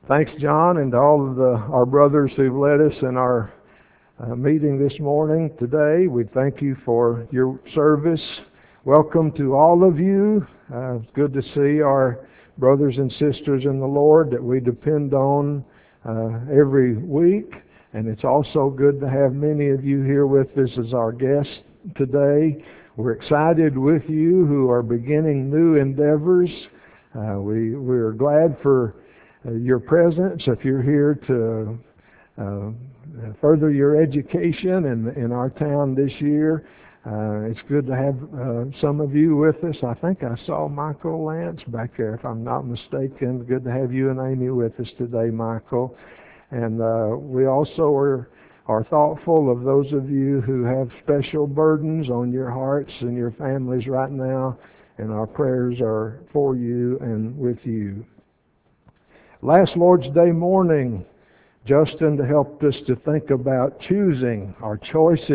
Thanks, John, and to all of our brothers who've led us in our meeting this morning today. We thank you for your service. Welcome to all of you. It's good to see our brothers and sisters in the Lord that we depend on every week. And it's also good to have many of you here with us as our guests today. We're excited with you who are beginning new endeavors. We're glad for your presence. If you're here to further your education in our town this year, it's good to have some of you with us. I think I saw Michael Lance back there, if I'm not mistaken. Good to have you and Amy with us today, Michael. And we also are thoughtful of those of you who have special burdens on your hearts and your families right now, and our prayers are for you and with you. Last Lord's Day morning, Justin helped us to think about choosing our choice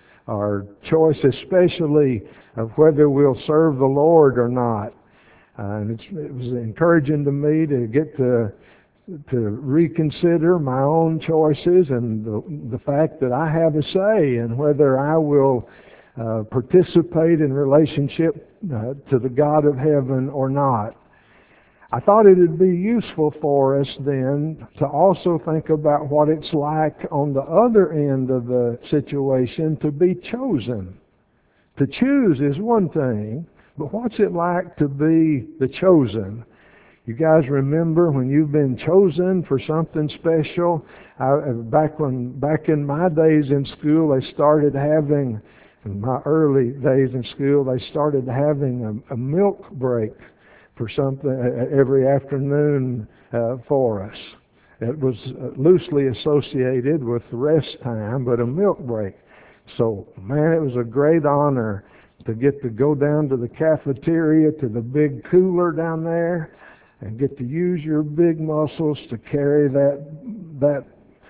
especially of whether we'll serve the Lord or not. And it was encouraging to me to get to reconsider my own choices and the fact that I have a say in whether I will participate in relationship to the God of heaven or not. I thought it would be useful for us then to also think about what it's like on the other end of the situation to be chosen. To choose is one thing, but what's it like to be the chosen? You guys remember when you've been chosen for something special? Back in my days in school, in my early days in school, they started having a milk break for something every afternoon for us. It was loosely associated with rest time, but a milk break. So, man, it was a great honor to get to go down to the cafeteria, to the big cooler down there, and get to use your big muscles to carry that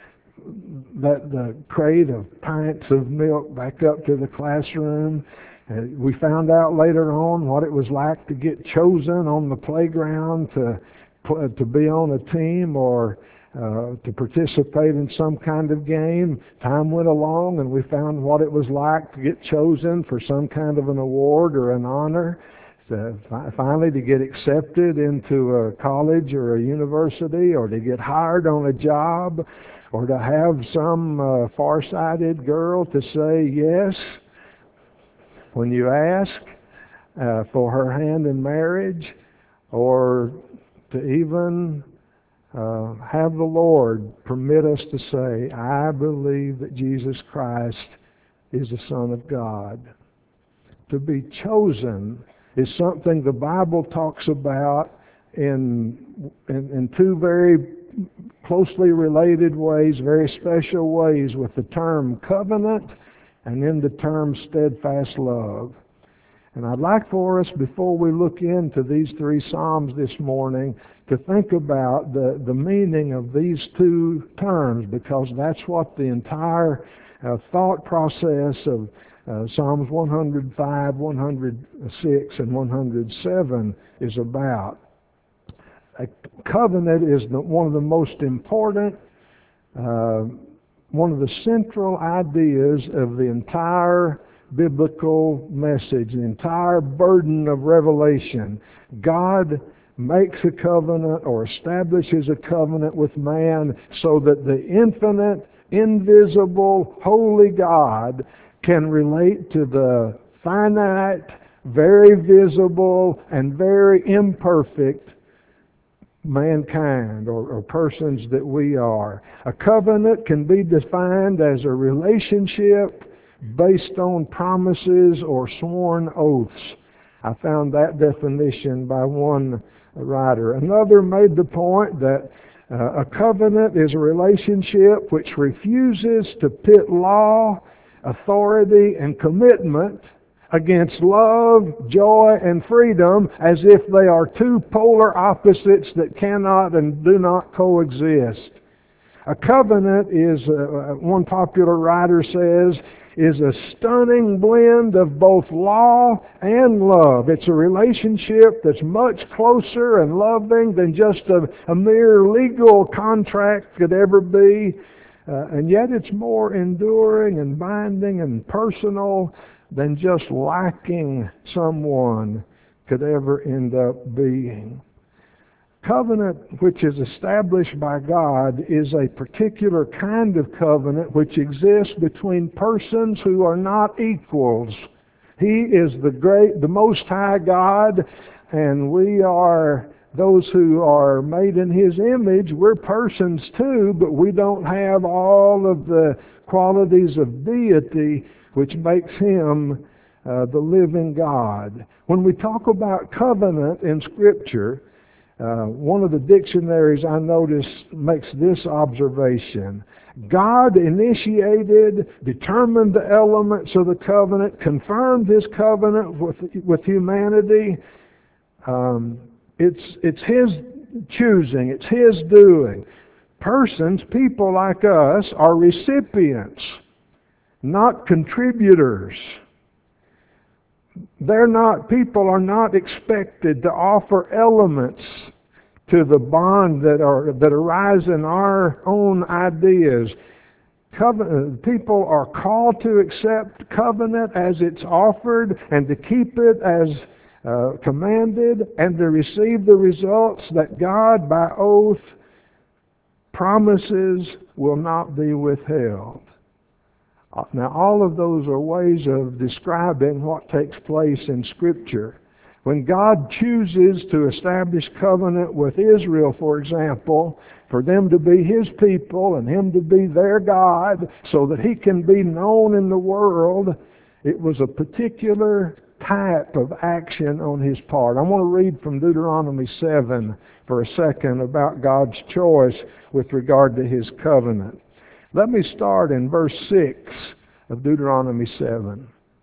crate of pints of milk back up to the classroom. We found out later on what it was like to get chosen on the playground to be on a team or to participate in some kind of game. Time went along and we found what it was like to get chosen for some kind of an award or an honor. Finally, to get accepted into a college or a university, or to get hired on a job, or to have some far-sighted girl to say yes when you ask for her hand in marriage, or to even have the Lord permit us to say, I believe that Jesus Christ is the Son of God. To be chosen is something the Bible talks about in two very closely related ways, very special ways, with the term covenant and in the term steadfast love. And I'd like for us, before we look into these three Psalms this morning, to think about the meaning of these two terms, because that's what the entire thought process of Psalms 105, 106, and 107 is about. A covenant is one of the most important, one of the central ideas of the entire biblical message, the entire burden of Revelation. God makes a covenant or establishes a covenant with man so that the infinite, invisible, holy God can relate to the finite, very visible, and very imperfect mankind or persons that we are. A covenant can be defined as a relationship based on promises or sworn oaths. I found that definition by one writer. Another made the point that a covenant is a relationship which refuses to pit law, authority, and commitment against love, joy, and freedom as if they are two polar opposites that cannot and do not coexist. A covenant is, one popular writer says, is a stunning blend of both law and love. It's a relationship that's much closer and loving than just a mere legal contract could ever be. And yet it's more enduring and binding and personal than just liking someone could ever end up being. Covenant which is established by God is a particular kind of covenant which exists between persons who are not equals. He is the Most High God, and we are those who are made in His image. We're persons too, but we don't have all of the qualities of deity which makes Him the living God. When we talk about covenant in Scripture, one of the dictionaries I noticed makes this observation. God initiated, determined the elements of the covenant, confirmed His covenant with humanity. It's His choosing, it's His doing. Persons, people like us, are recipients, not contributors. People are not expected to offer elements to the bond that arise in our own ideas. People are called to accept covenant as it's offered and to keep it as commanded and to receive the results that God by oath promises will not be withheld. Now, all of those are ways of describing what takes place in Scripture. When God chooses to establish covenant with Israel, for example, for them to be His people and Him to be their God so that He can be known in the world, it was a particular type of action on His part. I want to read from Deuteronomy 7 for a second about God's choice with regard to His covenant. Let me start in verse 6 of Deuteronomy 7.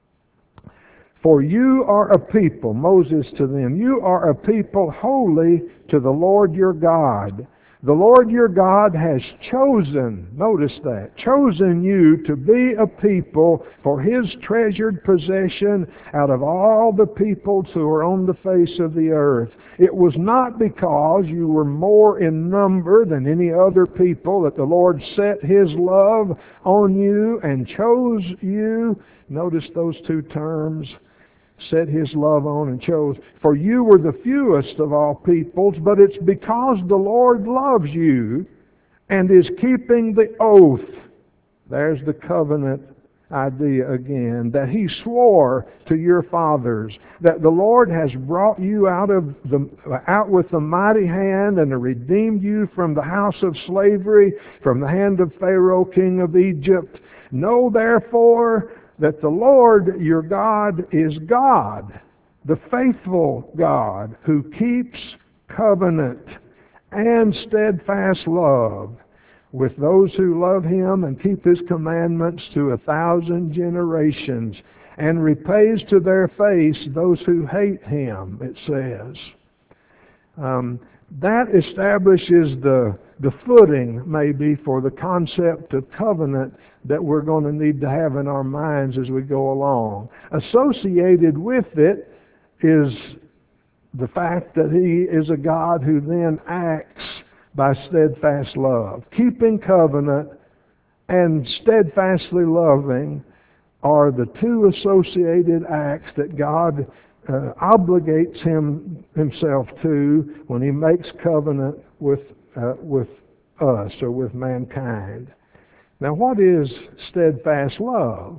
For you are a people, Moses to them, you are a people holy to the Lord your God. The Lord your God has chosen, notice that, chosen you to be a people for His treasured possession out of all the peoples who are on the face of the earth. It was not because you were more in number than any other people that the Lord set His love on you and chose you. Notice those two terms. Set His love on and chose. For you were the fewest of all peoples, but it's because the Lord loves you and is keeping the oath. There's the covenant idea again, that He swore to your fathers, that the Lord has brought you out with the mighty hand and redeemed you from the house of slavery, from the hand of Pharaoh, king of Egypt. Know therefore that the Lord your God is God, the faithful God, who keeps covenant and steadfast love with those who love Him and keep His commandments to 1,000 generations, and repays to their face those who hate Him, it says. That establishes the footing, maybe, for the concept of covenant that we're going to need to have in our minds as we go along. Associated with it is the fact that He is a God who then acts by steadfast love. Keeping covenant and steadfastly loving are the two associated acts that God obligates Himself to when He makes covenant with us or with mankind. Now, what is steadfast love?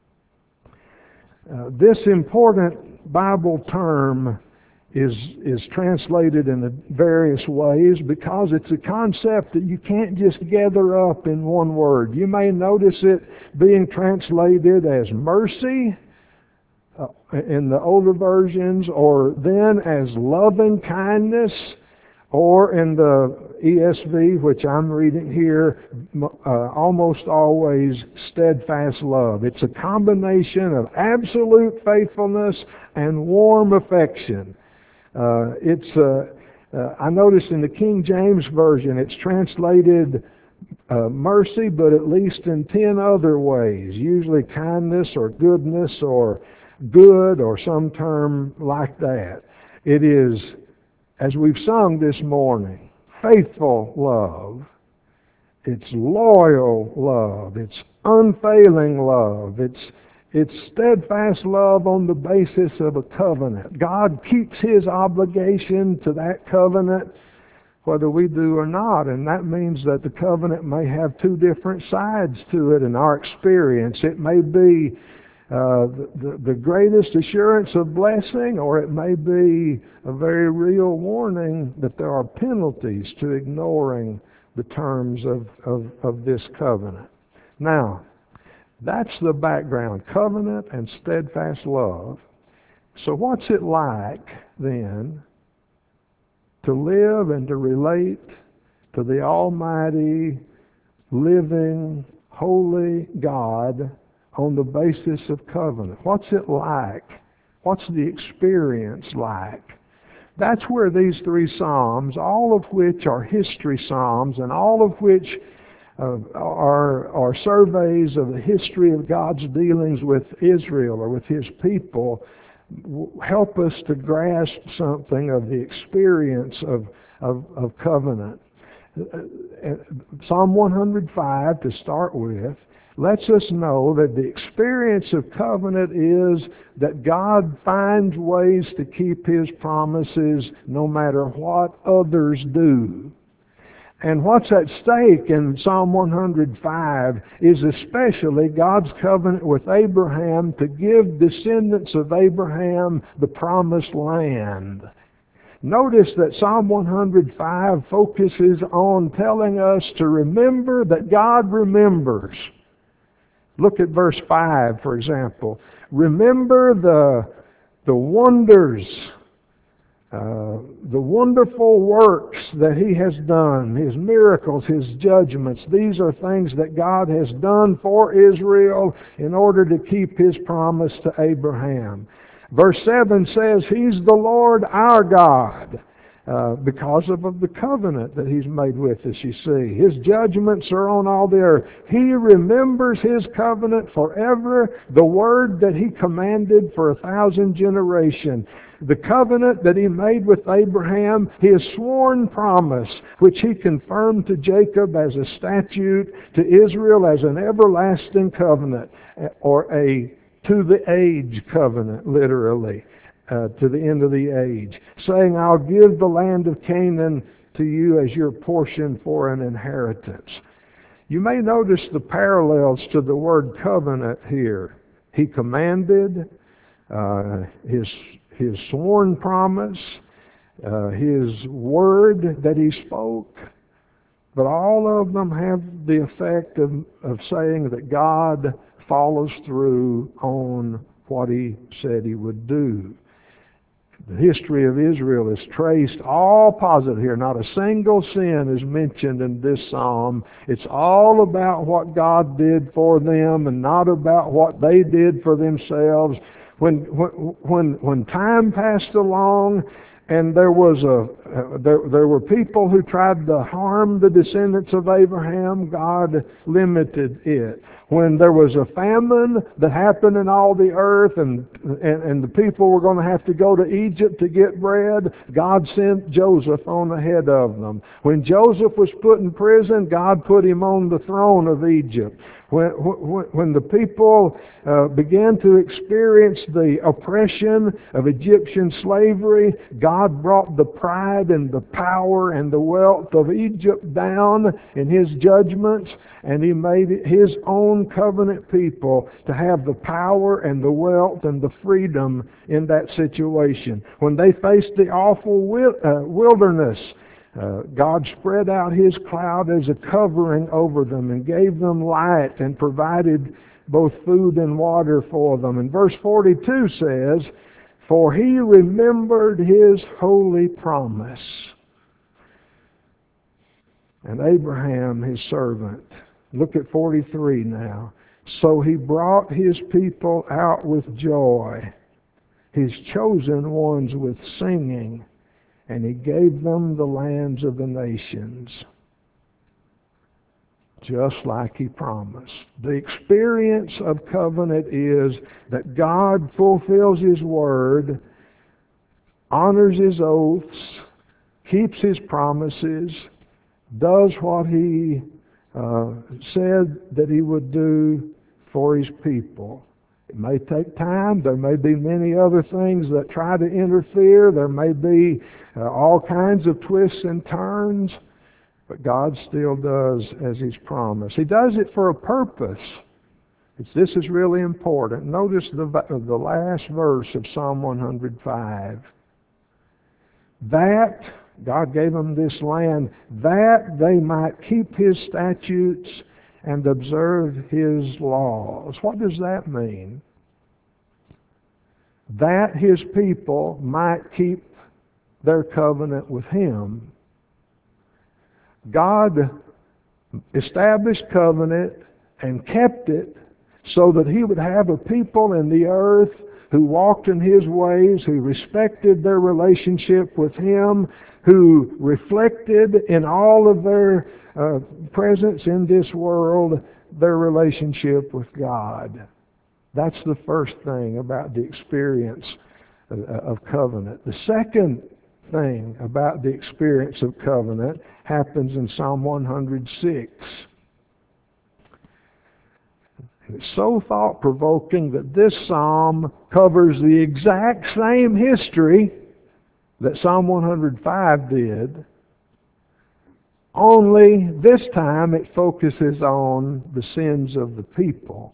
This important Bible term is translated in various ways because it's a concept that you can't just gather up in one word. You may notice it being translated as mercy in the older versions, or then as loving kindness, or in the ESV, which I'm reading here, almost always steadfast love. It's a combination of absolute faithfulness and warm affection. I noticed in the King James Version, it's translated mercy, but at least in 10 other ways, usually kindness or goodness or good or some term like that. It is, as we've sung this morning, faithful love. It's loyal love. It's unfailing love. It's steadfast love on the basis of a covenant. God keeps His obligation to that covenant whether we do or not, and that means that the covenant may have two different sides to it in our experience. It may be the greatest assurance of blessing, or it may be a very real warning that there are penalties to ignoring the terms of this covenant. Now, that's the background, covenant and steadfast love. So what's it like then to live and to relate to the Almighty, living, holy God on the basis of covenant? What's it like? What's the experience like? That's where these three Psalms, all of which are history Psalms and all of which are surveys of the history of God's dealings with Israel or with His people, help us to grasp something of the experience of covenant. Psalm 105, to start with, lets us know that the experience of covenant is that God finds ways to keep His promises no matter what others do. And what's at stake in Psalm 105 is especially God's covenant with Abraham to give descendants of Abraham the promised land. Notice that Psalm 105 focuses on telling us to remember that God remembers. Look at verse 5, for example. Remember the wonders, the wonderful works that He has done, His miracles, His judgments. These are things that God has done for Israel in order to keep His promise to Abraham. Verse 7 says, He's the Lord our God, because of the covenant that He's made with us, you see. His judgments are on all the earth. He remembers His covenant forever, the word that He commanded for 1,000 generations. The covenant that He made with Abraham, His sworn promise, which He confirmed to Jacob as a statute, to Israel as an everlasting covenant, or a to-the-age covenant, literally, to the end of the age, saying, I'll give the land of Canaan to you as your portion for an inheritance. You may notice the parallels to the word covenant here. He commanded, His sworn promise, His word that He spoke, but all of them have the effect of saying that God follows through on what He said He would do. The history of Israel is traced all positive here. Not a single sin is mentioned in this psalm. It's all about what God did for them and not about what they did for themselves. When time passed along and there were people who tried to harm the descendants of Abraham, God limited it. When there was a famine that happened in all the earth and the people were going to have to go to Egypt to get bread, God sent Joseph on ahead of them. When Joseph was put in prison, God put him on the throne of Egypt. When the people began to experience the oppression of Egyptian slavery, God brought the pride and the power and the wealth of Egypt down in His judgments, and He made His own covenant people to have the power and the wealth and the freedom in that situation. When they faced the awful wilderness, God spread out His cloud as a covering over them and gave them light and provided both food and water for them. And verse 42 says, For He remembered His holy promise. And Abraham, His servant. Look at 43 now. So He brought His people out with joy, His chosen ones with singing, and He gave them the lands of the nations. just like He promised. The experience of covenant is that God fulfills His word, honors His oaths, keeps His promises, does what He said that He would do for His people. It may take time. There may be many other things that try to interfere. There may be all kinds of twists and turns. But God still does as He's promised. He does it for a purpose. This is really important. Notice the last verse of Psalm 105. That God gave them this land, that they might keep His statutes and observe His laws. What does that mean? That His people might keep their covenant with Him. God established covenant and kept it so that He would have a people in the earth who walked in His ways, who respected their relationship with Him, who reflected in all of their presence in this world their relationship with God. That's the first thing about the experience of covenant. The second thing about the experience of covenant happens in Psalm 106. It's so thought-provoking that this psalm covers the exact same history that Psalm 105 did, only this time it focuses on the sins of the people,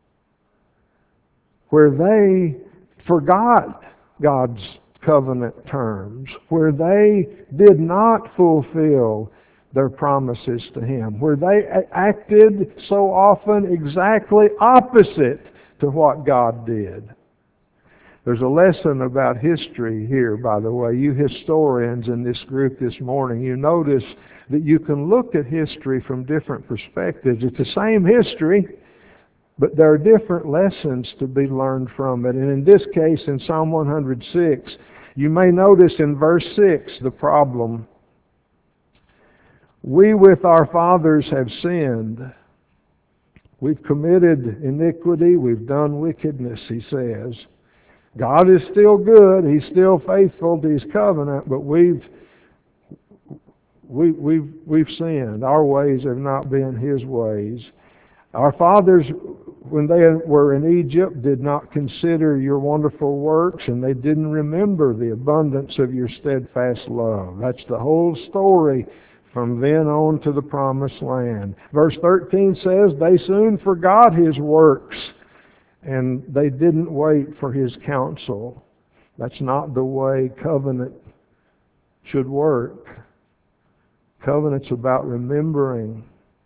where they forgot God's covenant terms, where they did not fulfill their promises to Him, where they acted so often exactly opposite to what God did. There's a lesson about history here, by the way. You historians in this group this morning, you notice that you can look at history from different perspectives. It's the same history, but there are different lessons to be learned from it. And in this case, in Psalm 106, you may notice in verse 6 the problem. We with our fathers have sinned. We've committed iniquity. We've done wickedness, he says. God is still good. He's still faithful to His covenant, but we've sinned. Our ways have not been His ways. Our fathers, when they were in Egypt, did not consider your wonderful works, and they didn't remember the abundance of your steadfast love. That's the whole story from then on to the promised land. Verse 13 says, they soon forgot His works, and they didn't wait for His counsel. That's not the way covenant should work. Covenant's about remembering.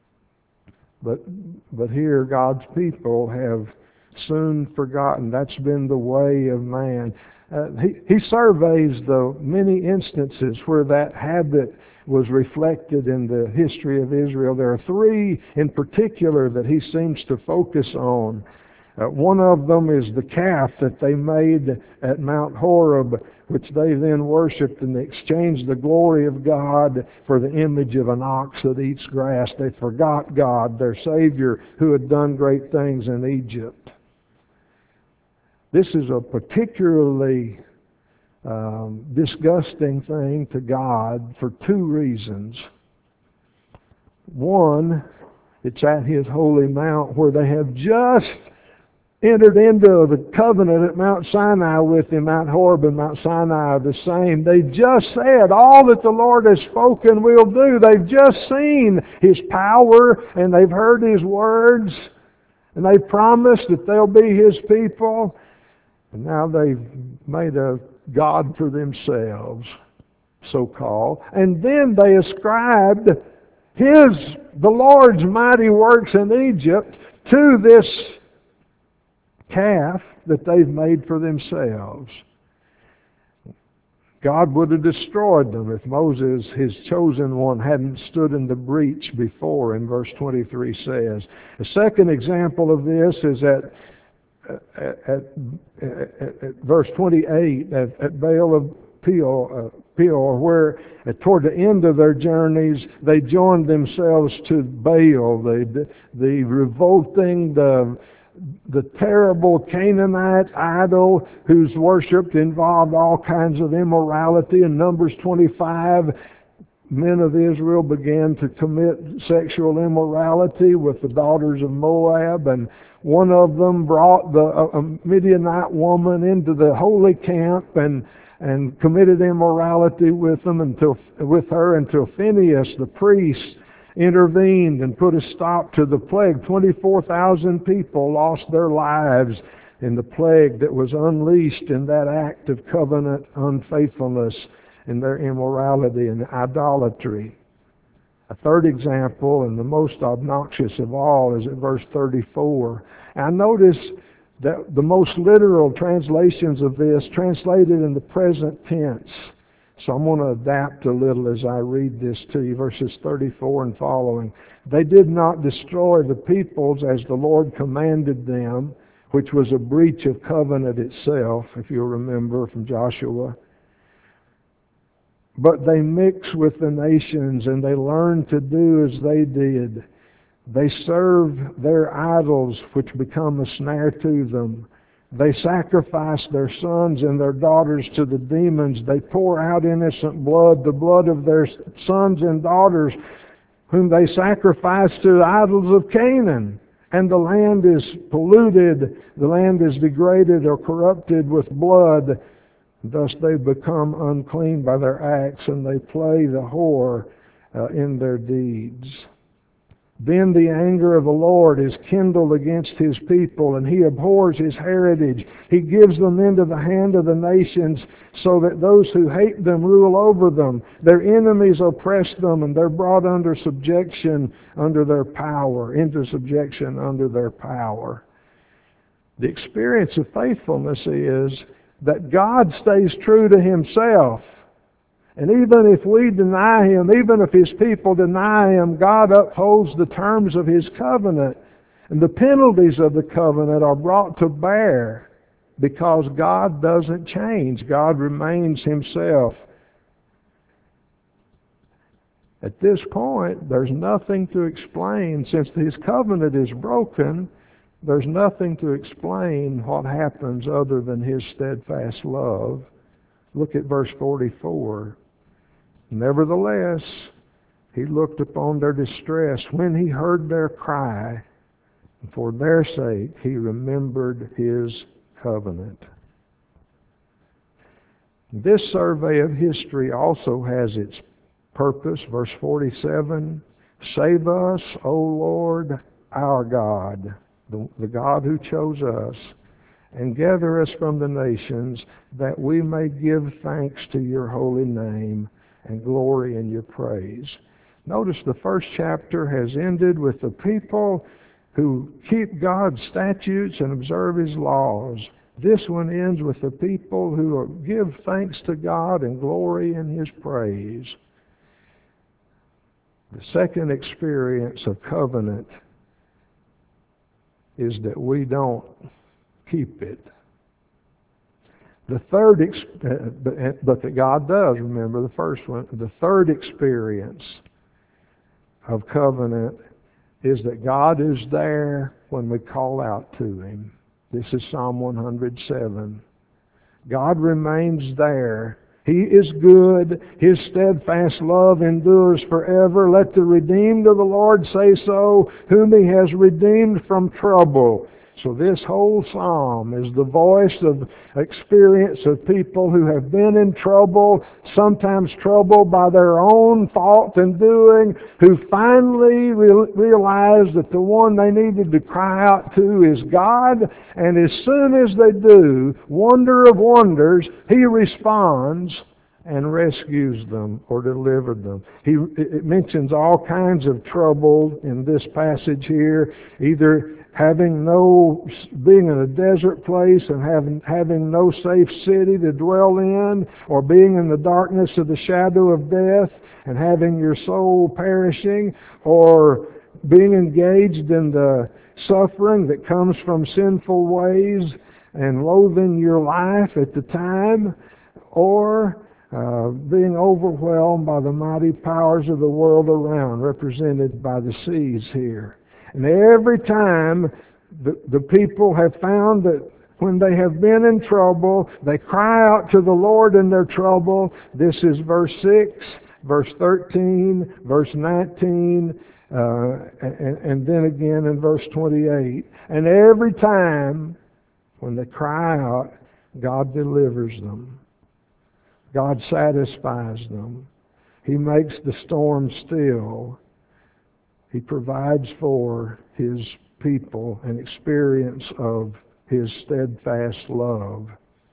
But here God's people have soon forgotten. That's been the way of man. He surveys the many instances where that habit was reflected in the history of Israel. There are three in particular that he seems to focus on. One of them is the calf that they made at Mount Horeb, which they then worshipped, and they exchanged the glory of God for the image of an ox that eats grass. They forgot God, their Savior, who had done great things in Egypt. This is a particularly disgusting thing to God for two reasons. One, it's at His holy mount where they have just entered into the covenant at Mount Sinai with Him. Mount Horeb and Mount Sinai are the same. They just said, all that the Lord has spoken we'll do. They've just seen His power, and they've heard His words, and they've promised that they'll be His people. And now they've made a God for themselves, so-called. And then they ascribed the Lord's mighty works in Egypt to this calf that they've made for themselves. God would have destroyed them if Moses, His chosen one, hadn't stood in the breach before, in verse 23 says. A second example of this is at verse 28, at Baal of Peor, where toward the end of their journeys they joined themselves to Baal, the revolting, the terrible Canaanite idol whose worship involved all kinds of immorality. In Numbers 25, men of Israel began to commit sexual immorality with the daughters of Moab, and one of them brought a Midianite woman into the holy camp and committed immorality with her until Phinehas the priest intervened and put a stop to the plague. 24,000 people lost their lives in the plague that was unleashed in that act of covenant unfaithfulness in their immorality and idolatry. A third example, and the most obnoxious of all, is at verse 34. And notice that the most literal translations of this translated in the present tense. So I'm going to adapt a little as I read this to you, verses 34 and following. They did not destroy the peoples as the Lord commanded them, which was a breach of covenant itself, if you'll remember from Joshua. But they mixed with the nations, and they learned to do as they did. They serve their idols, which become a snare to them. They sacrifice their sons and their daughters to the demons. They pour out innocent blood, the blood of their sons and daughters, whom they sacrifice to the idols of Canaan. And the land is polluted, the land is degraded or corrupted with blood. Thus they become unclean by their acts, and they play the whore in their deeds. Then the anger of the Lord is kindled against his people, and he abhors his heritage. He gives them into the hand of the nations, so that those who hate them rule over them. Their enemies oppress them, and they're brought under subjection under their power, into subjection under their power. The experience of faithfulness is that God stays true to himself. And even if we deny him, even if his people deny him, God upholds the terms of his covenant. And the penalties of the covenant are brought to bear because God doesn't change. God remains himself. At this point, there's nothing to explain. Since his covenant is broken, there's nothing to explain what happens other than his steadfast love. Look at verse 44. Nevertheless, he looked upon their distress when he heard their cry, and for their sake he remembered his covenant. This survey of history also has its purpose. Verse 47, save us, O Lord, our God, the God who chose us, and gather us from the nations, that we may give thanks to your holy name and glory in your praise. Notice the first chapter has ended with the people who keep God's statutes and observe his laws. This one ends with the people who give thanks to God and glory in his praise. The second experience of covenant is that we don't keep it. The third, but that God does, remember the first one. The third experience of covenant is that God is there when we call out to him. This is Psalm 107. God remains there. He is good. His steadfast love endures forever. Let the redeemed of the Lord say so, whom he has redeemed from trouble. So this whole psalm is the voice of experience of people who have been in trouble, sometimes troubled by their own fault and doing, who finally realize that the one they needed to cry out to is God. And as soon as they do, wonder of wonders, he responds and rescues them or delivered them. It mentions all kinds of trouble in this passage here, either being in a desert place and having no safe city to dwell in, or being in the darkness of the shadow of death and having your soul perishing, or being engaged in the suffering that comes from sinful ways and loathing your life at the time, or being overwhelmed by the mighty powers of the world around, represented by the seas here. And every time the people have found that when they have been in trouble, they cry out to the Lord in their trouble. This is verse 6, verse 13, verse 19, and then again in verse 28. And every time when they cry out, God delivers them. God satisfies them. He makes the storm still. He provides for His people an experience of His steadfast love.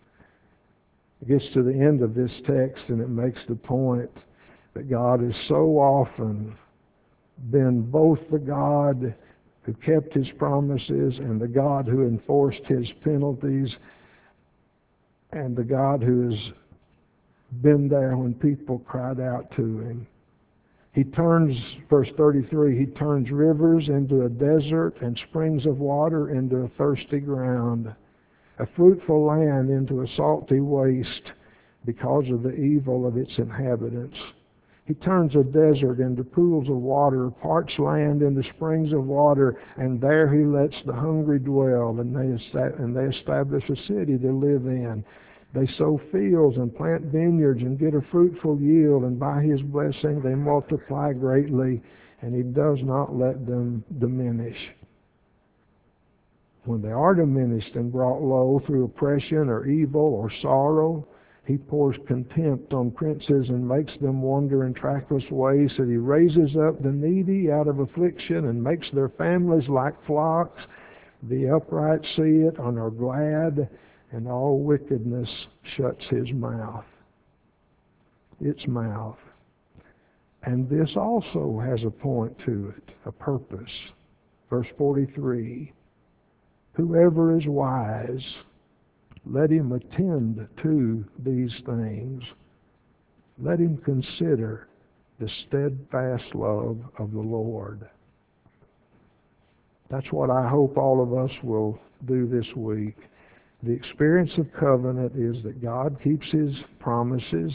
It gets to the end of this text and it makes the point that God has so often been both the God who kept His promises and the God who enforced His penalties and the God who has been there when people cried out to Him. He turns, verse 33, He turns rivers into a desert and springs of water into a thirsty ground, a fruitful land into a salty waste because of the evil of its inhabitants. He turns a desert into pools of water, parched land into springs of water, and there He lets the hungry dwell, and they establish a city to live in. They sow fields and plant vineyards and get a fruitful yield, and by His blessing they multiply greatly, and He does not let them diminish. When they are diminished and brought low through oppression or evil or sorrow, He pours contempt on princes and makes them wander in trackless ways, so He raises up the needy out of affliction and makes their families like flocks. The upright see it and are glad, and all wickedness shuts His mouth. Its mouth. And this also has a point to it, a purpose. Verse 43, whoever is wise, let him attend to these things. Let him consider the steadfast love of the Lord. That's what I hope all of us will do this week. The experience of covenant is that God keeps His promises,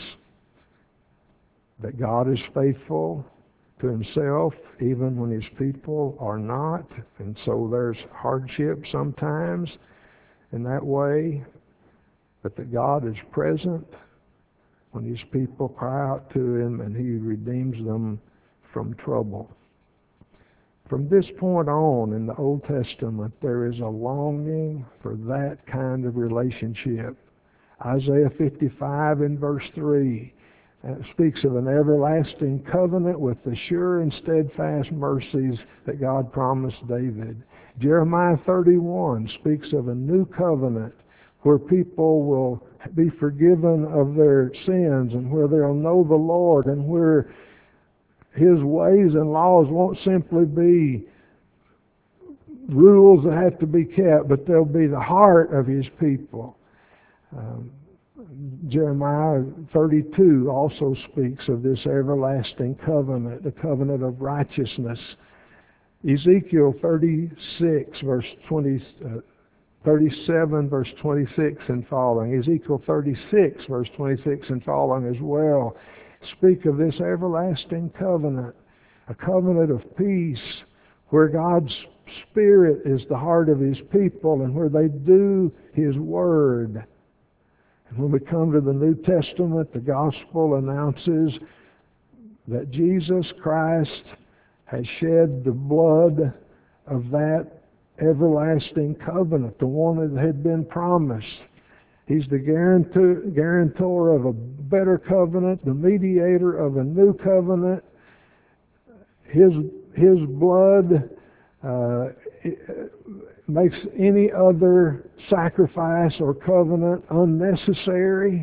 that God is faithful to Himself even when His people are not, and so there's hardship sometimes in that way, but that God is present when His people cry out to Him and He redeems them from trouble. From this point on in the Old Testament, there is a longing for that kind of relationship. Isaiah 55 in verse 3 speaks of an everlasting covenant with the sure and steadfast mercies that God promised David. Jeremiah 31 speaks of a new covenant where people will be forgiven of their sins and where they'll know the Lord and where His ways and laws won't simply be rules that have to be kept, but they'll be the heart of His people. Jeremiah 32 also speaks of this everlasting covenant, the covenant of righteousness. Ezekiel 37 verse 26 and following, Ezekiel 36 verse 26 and following as well, speak of this everlasting covenant, a covenant of peace, where God's Spirit is the heart of His people and where they do His Word. And when we come to the New Testament, the Gospel announces that Jesus Christ has shed the blood of that everlasting covenant, the one that had been promised. He's the guarantor of a better covenant, the mediator of a new covenant. His blood makes any other sacrifice or covenant unnecessary.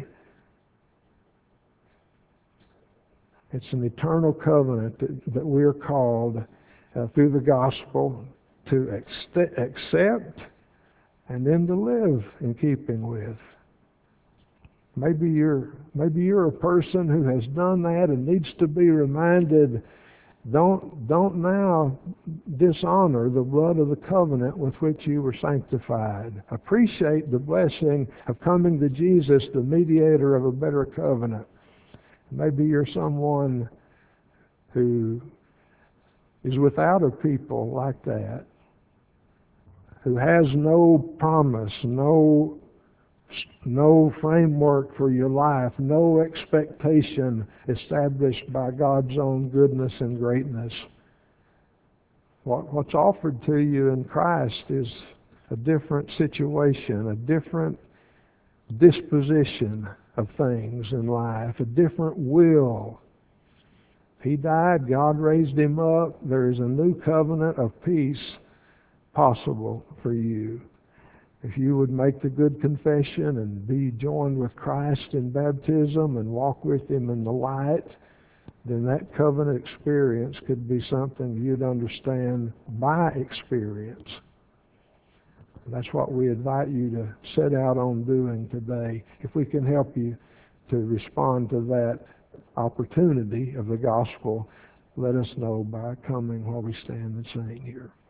It's an eternal covenant that we are called through the gospel to accept and then to live in keeping with. Maybe you're a person who has done that and needs to be reminded, don't now dishonor the blood of the covenant with which you were sanctified. Appreciate the blessing of coming to Jesus, the mediator of a better covenant. Maybe you're someone who is without a people like that, who has no promise, no framework for your life, no expectation established by God's own goodness and greatness. What's offered to you in Christ is a different situation, a different disposition of things in life, a different will. He died, God raised him up. There is a new covenant of peace possible for you. If you would make the good confession and be joined with Christ in baptism and walk with him in the light, then that covenant experience could be something you'd understand by experience. That's what we invite you to set out on doing today. If we can help you to respond to that opportunity of the gospel, let us know by coming while we stand and sing here.